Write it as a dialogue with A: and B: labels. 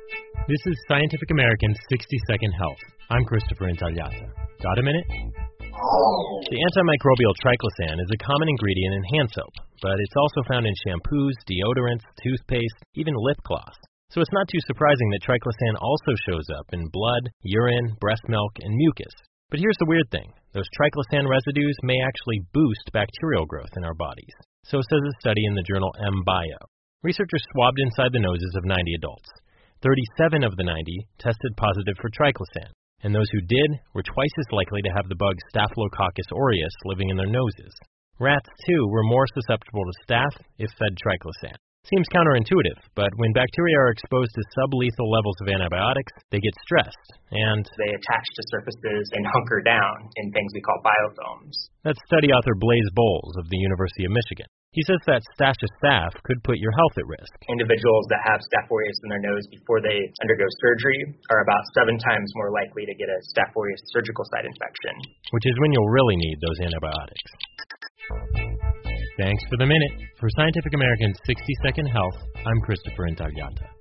A: This is Scientific American's 60-Second Health. I'm Christopher Intagliata. Got a minute? The antimicrobial triclosan is a common ingredient in hand soap, but it's also found in shampoos, deodorants, toothpaste, even lip gloss. So it's not too surprising that triclosan also shows up in blood, urine, breast milk, and mucus. But here's the weird thing. Those triclosan residues may actually boost bacterial growth in our bodies. So says a study in the journal MBio. Researchers swabbed inside the noses of 90 adults. 37 of the 90 tested positive for triclosan, and those who did were twice as likely to have the bug Staphylococcus aureus living in their noses. Rats, too, were more susceptible to staph if fed triclosan. Seems counterintuitive, but when bacteria are exposed to sublethal levels of antibiotics, they get stressed, and
B: they attach to surfaces and hunker down in things we call biofilms.
A: That's study author Blaise Bowles of the University of Michigan. He says that stash of staph could put your health at risk.
B: Individuals that have Staph aureus in their nose before they undergo surgery are about 7 times more likely to get a Staph aureus surgical site infection.
A: Which is when you'll really need those antibiotics. Thanks for the minute. For Scientific American's 60-Second Health, I'm Christopher Intagliata.